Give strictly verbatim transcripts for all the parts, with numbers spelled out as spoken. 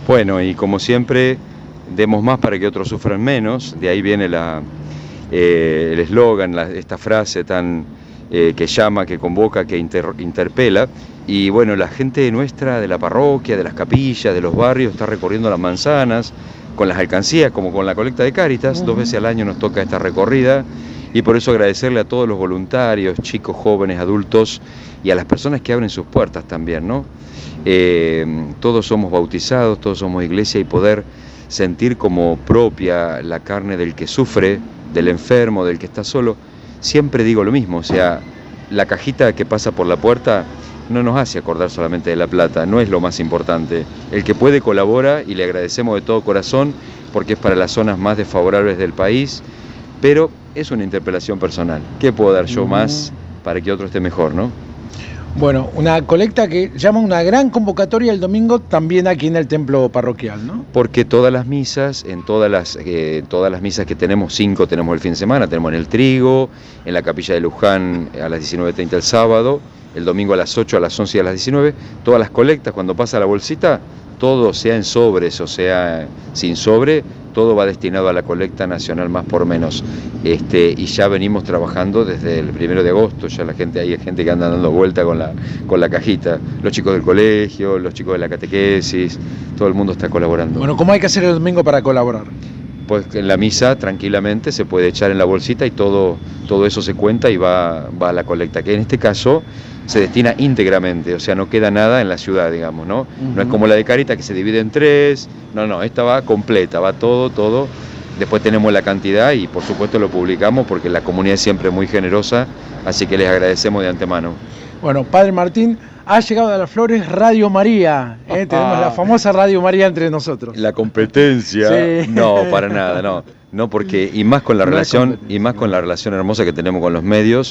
Bueno, y como siempre, demos más para que otros sufran menos. De ahí viene la, eh, el eslogan, esta frase tan eh, que llama, que convoca, que inter, interpela. Y bueno, la gente nuestra de la parroquia, de las capillas, de los barrios, está recorriendo las manzanas con las alcancías, como con la colecta de Cáritas. Uh-huh. Dos veces al año nos toca esta recorrida. Y por eso agradecerle a todos los voluntarios, chicos, jóvenes, adultos, y a las personas que abren sus puertas también, ¿no? Eh, todos somos bautizados, todos somos iglesia, y poder sentir como propia la carne del que sufre, del enfermo, del que está solo. Siempre digo lo mismo, o sea, la cajita que pasa por la puerta no nos hace acordar solamente de la plata, no es lo más importante. El que puede colabora, y le agradecemos de todo corazón, porque es para las zonas más desfavorables del país, pero es una interpelación personal. ¿Qué puedo dar yo más para que otro esté mejor, no? Bueno, una colecta que llama una gran convocatoria el domingo también aquí en el templo parroquial, ¿no? Porque todas las misas, en todas las, eh, todas las misas que tenemos, cinco tenemos el fin de semana, tenemos en el Trigo, en la capilla de Luján a las diecinueve treinta el sábado, el domingo a las ocho, a las once y a las diecinueve, todas las colectas, cuando pasa la bolsita, todo, sea en sobres o sea sin sobre, todo va destinado a la colecta nacional más por menos. Este, y ya venimos trabajando desde el primero de agosto, ya la gente, hay gente que anda dando vuelta con la, con la cajita, los chicos del colegio, los chicos de la catequesis, todo el mundo está colaborando. Bueno, ¿cómo hay que hacer el domingo para colaborar? Pues en la misa tranquilamente se puede echar en la bolsita y todo, todo eso se cuenta y va, va a la colecta, que en este caso se destina íntegramente, o sea, no queda nada en la ciudad, digamos, ¿no? Uh-huh. No es como la de Cáritas que se divide en tres, no, no, esta va completa, va todo, todo. Después tenemos la cantidad y por supuesto lo publicamos porque la comunidad es siempre muy generosa, así que les agradecemos de antemano. Bueno, Padre Martín, ha llegado a Las Flores Radio María, ¿eh? Tenemos la famosa Radio María entre nosotros. La competencia, sí. No, para nada, no, no porque, y más con la no relación, y más con la relación hermosa que tenemos con los medios,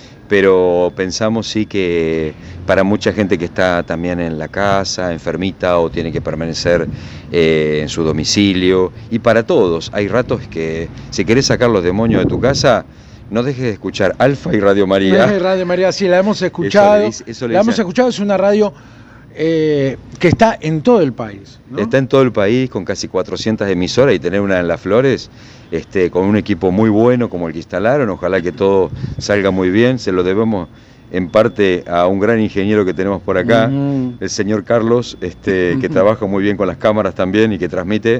pero pensamos sí que para mucha gente que está también en la casa, enfermita o tiene que permanecer eh, en su domicilio, y para todos, hay ratos que si querés sacar los demonios de tu casa, no dejes de escuchar Alfa y Radio María. Radio María, sí, la hemos escuchado, eso le, eso le la hemos escuchado, es una radio eh, que está en todo el país, ¿no? Está en todo el país con casi cuatrocientas emisoras, y tener una en Las Flores, este, con un equipo muy bueno como el que instalaron, ojalá que todo salga muy bien, se lo debemos en parte a un gran ingeniero que tenemos por acá, uh-huh. el señor Carlos, este, uh-huh. que trabaja muy bien con las cámaras también y que transmite.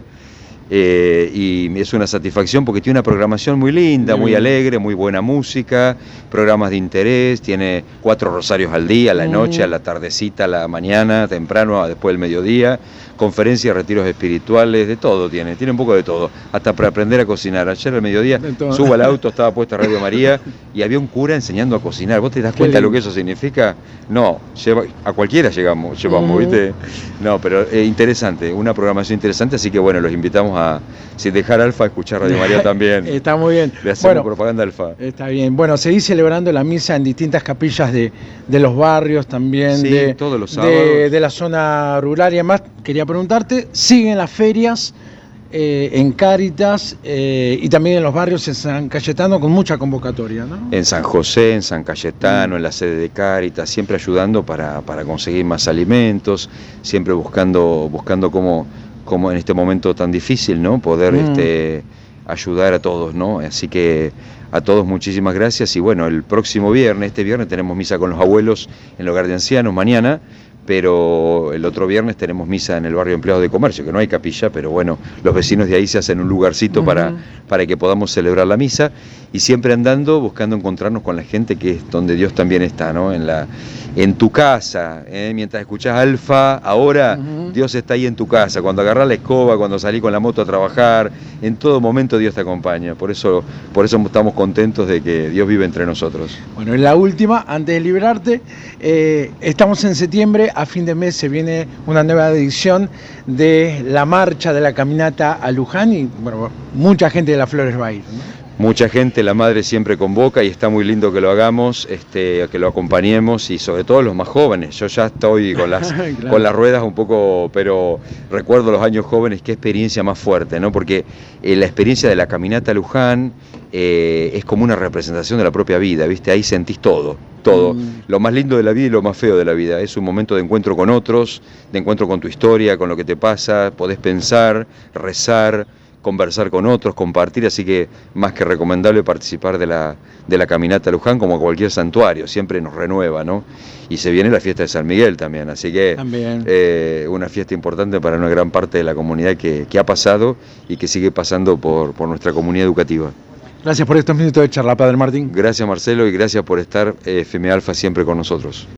Eh, y es una satisfacción porque tiene una programación muy linda, muy alegre, muy buena música, programas de interés, tiene cuatro rosarios al día, a la noche, a la tardecita, a la mañana, temprano, después del mediodía, conferencias, retiros espirituales, de todo tiene, tiene un poco de todo, hasta para aprender a cocinar. Ayer al mediodía subo al auto, estaba puesta Radio María y había un cura enseñando a cocinar. ¿Vos te das cuenta de lo que eso significa? No, lleva, a cualquiera llegamos, llevamos, uh-huh. ¿viste? No, pero es eh, interesante, una programación interesante, así que bueno, los invitamos a, sin dejar Alfa, a escuchar Radio María también. Está muy bien. Le hacemos bueno, propaganda Alfa. Está bien. Bueno, seguís celebrando la misa en distintas capillas de, de los barrios también, sí, de, todos los sábados. De, de la zona rural y además, quería preguntarte, ¿siguen las ferias eh, en Cáritas eh, y también en los barrios en San Cayetano con mucha convocatoria, ¿no? En San José, en San Cayetano, mm. en la sede de Cáritas, siempre ayudando para, para conseguir más alimentos, siempre buscando, buscando cómo, cómo en este momento tan difícil, ¿no? Poder mm. este, ayudar a todos, ¿no? Así que a todos muchísimas gracias y bueno, el próximo viernes, este viernes tenemos misa con los abuelos en el hogar de ancianos mañana, pero el otro viernes tenemos misa en el barrio Empleados de Comercio, que no hay capilla, pero bueno, los vecinos de ahí se hacen un lugarcito uh-huh. para, para que podamos celebrar la misa, y siempre andando, buscando encontrarnos con la gente que es donde Dios también está, ¿no? En la, en tu casa, ¿eh? Mientras escuchás Alfa, ahora uh-huh. Dios está ahí en tu casa, cuando agarrás la escoba, cuando salís con la moto a trabajar, en todo momento Dios te acompaña, por eso, por eso estamos contentos de que Dios vive entre nosotros. Bueno, en la última, antes de librarte, eh, estamos en septiembre, a fin de mes se viene una nueva edición de la marcha de la caminata a Luján y bueno, mucha gente de Las Flores va a ir, ¿no? Mucha gente, la madre siempre convoca y está muy lindo que lo hagamos, este, que lo acompañemos y sobre todo los más jóvenes. Yo ya estoy con las, claro. con las ruedas un poco, pero recuerdo los años jóvenes, qué experiencia más fuerte, ¿no? Porque eh, la experiencia de la caminata a Luján eh, es como una representación de la propia vida, ¿viste? Ahí sentís todo. todo. Mm. Lo más lindo de la vida y lo más feo de la vida. Es un momento de encuentro con otros, de encuentro con tu historia, con lo que te pasa, podés pensar, rezar, conversar con otros, compartir, así que más que recomendable participar de la, de la caminata a Luján, como cualquier santuario, siempre nos renueva, ¿no? Y se viene la fiesta de San Miguel también, así que También. Eh, una fiesta importante para una gran parte de la comunidad que, que ha pasado y que sigue pasando por, por nuestra comunidad educativa. Gracias por estos minutos de charla, Padre Martín. Gracias, Marcelo, y gracias por estar eh, F M Alfa siempre con nosotros.